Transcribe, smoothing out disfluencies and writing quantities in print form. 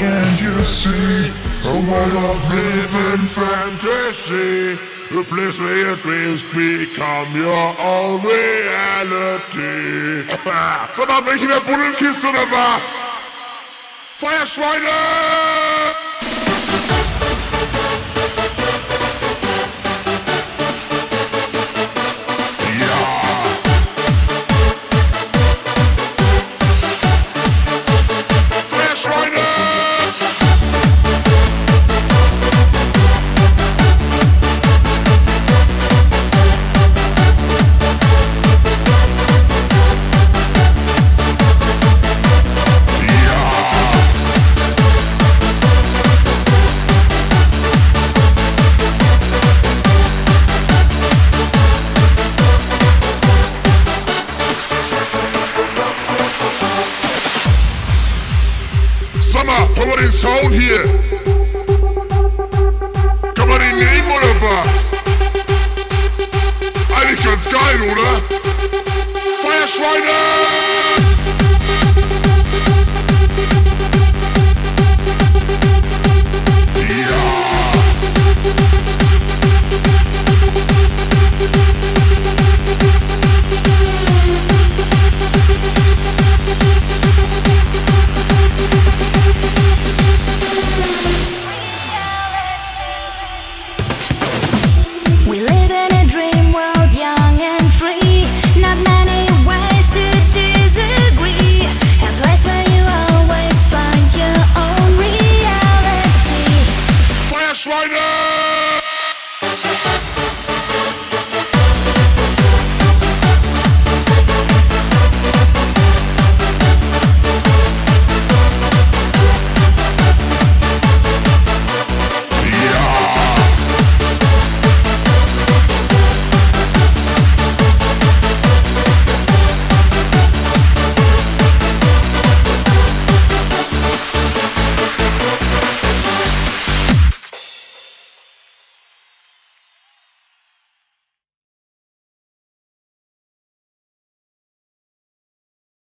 can't you see? A world of living fantasy, a place where your dreams become your own reality. Sag mal, bin ich in der Buddelkiste oder was? Feuerschweine! Sag mal, hör mal den Sound hier. Kann man den nehmen oder was? Eigentlich ganz geil, oder? Feuerschweine!